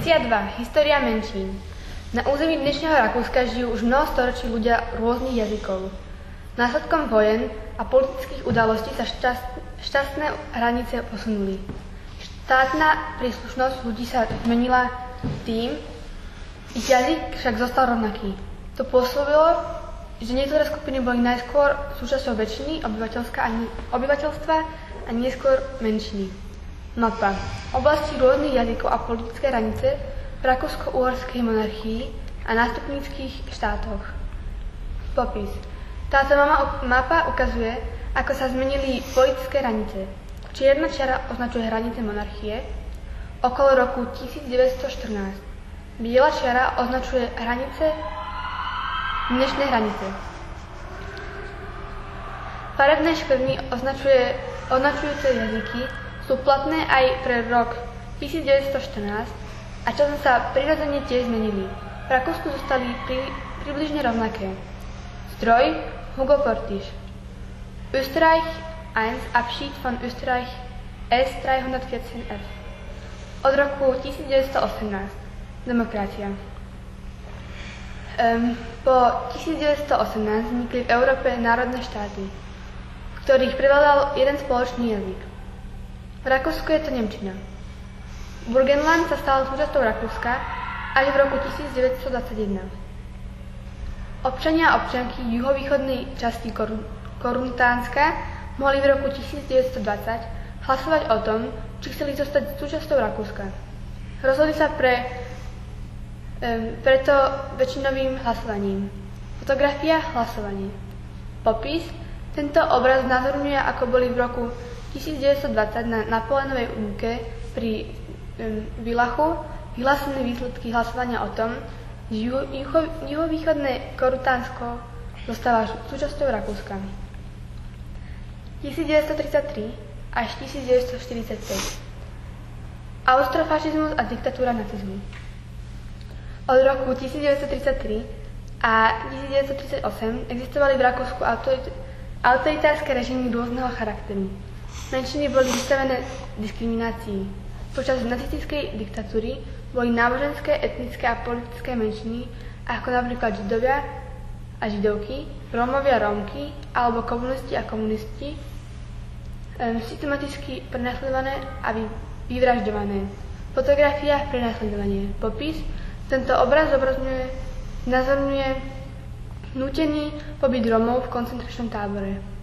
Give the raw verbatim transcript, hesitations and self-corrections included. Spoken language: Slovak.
Sekcia dva. História menšín. Na území dnešného Rakúska žijú už mnoho storočí ľudia rôznych jazykov. Následkom vojen a politických udalostí sa šťast, šťastné hranice posunuli. Štátna príslušnosť ľudí sa zmenila tým, ich jazyk však zostal rovnaký. To pôsobilo, že niektoré skupiny boli najskôr súčasťou väčšiny obyvateľstva a neskôr menšiny. Mapa. Oblasti rôznych jazykov a politické hranice v Rakúsko-Uhorskej monarchii a nástupníckych štátoch. Popis. Táto mapa ukazuje, ako sa zmenili politické hranice. Čierna čiara označuje hranice monarchie okolo roku tisícdeväťstoštrnásť. Biela čiara označuje hranice dnešnej hranice. Farebné škvrny označuje, označujúce jazyky sú platné aj pre rok tisícdeväťstoštrnásť a časom sa prirodzene tiež zmenili. V Rakúsku zostali pri, približne rovnaké. Zdroj Hugo Portisch. Österreich eins Abschied von Österreich S dreihundertvierzehn F. Od roku tisícdeväťstoosemnásť. Demokracia. Um, po tisícdeväťstoosemnásť vznikli v Európe národné štáty, v ktorých prevládal jeden spoločný jazyk. V Rakúsku je to nemčina. Burgenland sa stal súčasťou Rakúska až v roku tisícdeväťstodvadsaťjeden. Občania a občianky juhovýchodnej časti Kor- Koruntánska mohli v roku tisícdeväťstodvadsať hlasovať o tom, či chceli zostať súčasťou Rakúska. Rozhodli sa pre, um, preto väčšinovým hlasovaním. Fotografia, hlasovanie. Popis. Tento obraz znázorňuje, ako boli v roku tisícdeväťstodvadsať na Napoleonovej úmke pri um, Villachu vyhlásené výsledky hlasovania o tom, že juho, juho, juhovýchodné Korutánsko zostáva súčasťou Rakúska. tisícdeväťstotridsaťtri až tisícdeväťstoštyridsaťpäť. Austrofašizmus a diktatúra nacizmu. Od roku tisícdeväťstotridsaťtri a tisícdeväťstotridsaťosem existovali v Rakúsku autoritárske režimy rôzneho charakteru. Menšiny boli vystavené diskriminácii. Počas nacistickej diktatúry boli náboženské, etnické a politické menšiny, ako napríklad Židovia a Židovky, Rómovia a Rómky, alebo komunisti a komunisti, um, systematicky prenasledované a vy, vyvražďované. Fotografia, prenasledovanie. Popis. Tento obraz zobrazňuje, nazorňuje nútený pobyt Rómov v koncentračnom tábore.